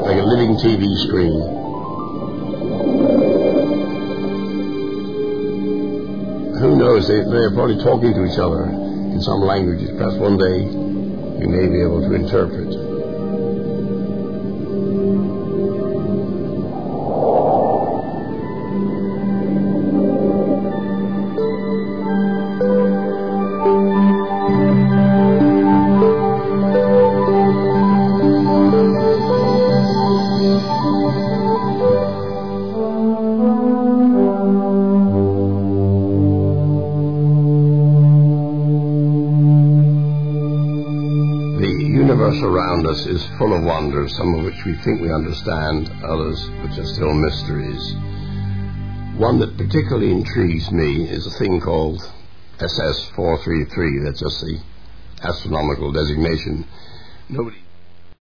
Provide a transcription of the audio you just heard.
like a living TV screen. Who knows, they're probably talking to each other in some languages. Perhaps one day we may be able to interpret. Around us is full of wonders, some of which we think we understand, others which are still mysteries. One that particularly intrigues me is a thing called SS-433. That's just the astronomical designation. Nobody